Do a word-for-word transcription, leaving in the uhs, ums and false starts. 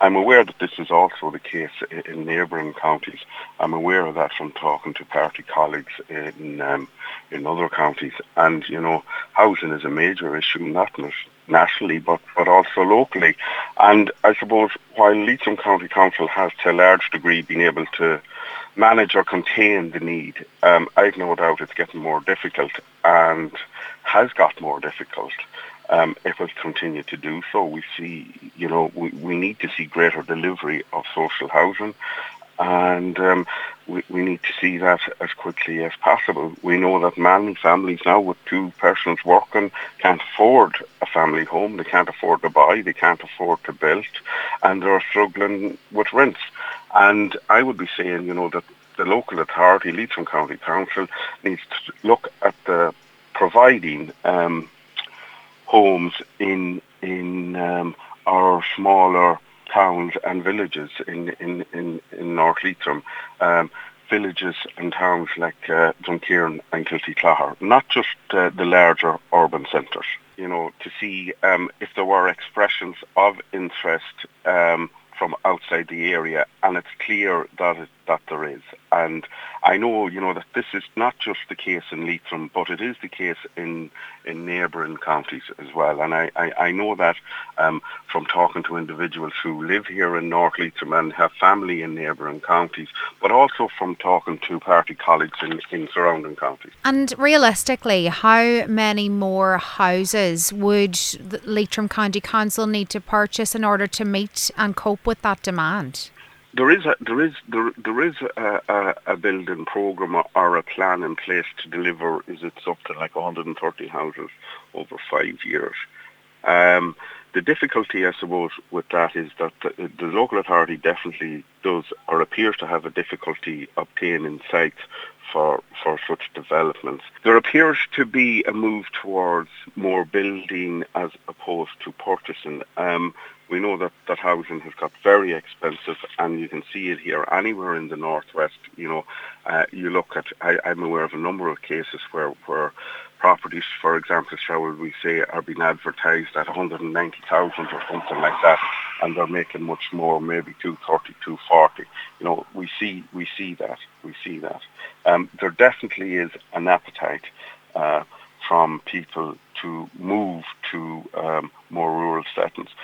I'm aware that this is also the case in neighbouring counties. I'm aware of that from talking to party colleagues in um, in other counties. And, you know, housing is a major issue, not nationally, but, but also locally. And I suppose while Leitrim County Council has to a large degree been able to manage or contain the need, um, I've no doubt it's getting more difficult and has got more difficult. Um, it will continue to do so. We see, you know, we, we need to see greater delivery of social housing, and um, we, we need to see that as quickly as possible. We know that many families now with two persons working can't afford a family home, they can't afford to buy, they can't afford to build, and they're struggling with rents. And I would be saying, you know, that the local authority, Leitrim County Council, needs to look at the providing um, homes in in um, our smaller towns and villages in in in, in North Leitrim, um, villages and towns like uh, Dunkirn and Kilty-Clogher, not just uh, the larger urban centres. You know, to see um, if there were expressions of interest um, from outside the area, and it's clear that it, that there is. And I know, you know, that this is not just the case in Leitrim, but it is the case in in neighbouring counties as well. And I, I, I know that um, from talking to individuals who live here in North Leitrim and have family in neighbouring counties, but also from talking to party colleagues in, in surrounding counties. And realistically, how many more houses would the Leitrim County Council need to purchase in order to meet and cope with that demand? There is a, there is there, there is a, a, a building programme or a plan in place to deliver. Is it's up to like one hundred thirty houses over five years. Um, the difficulty, I suppose, with that is that the, the local authority definitely does or appears to have a difficulty obtaining sites for for such developments. There appears to be a move towards more building as opposed to purchasing. Um, we know that, that housing has got very expensive, and you can see it here anywhere in the northwest. You know, uh, you look at, I, I'm aware of a number of cases where, where properties, for example, shall we say, are being advertised at one hundred ninety thousand or something like that, and they're making much more, maybe two thirty, two forty. You know, we see, we see that, we see that. Um, there definitely is an appetite uh, from people to move to um, more rural settings.